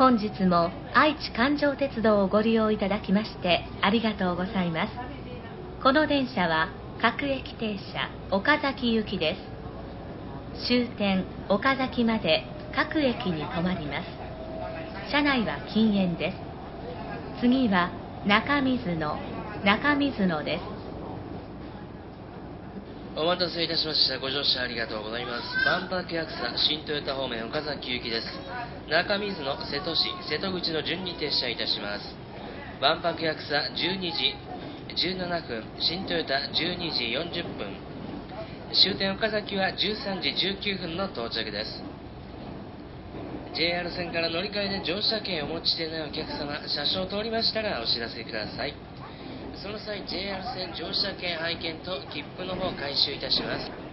本日も愛知環状鉄道をご利用いただきましてありがとうございます。この電車は各駅停車岡崎行きです。終点岡崎まで各駅に停まります。車内は禁煙です。次は中水野です。 お待たせいたしました。ご乗車ありがとうございます。万博アクサ新豊田方面岡崎行きです。中水野、瀬戸市、瀬戸口の順に停車いたします。万博アクサ12時17分、新豊田12時40分、終点岡崎は13時19分の到着です。JR 線から乗り換えで乗車券をお持ちでないお客様、車掌を通りましたらお知らせください。その際、JR 線乗車券拝見と切符の方回収いたします。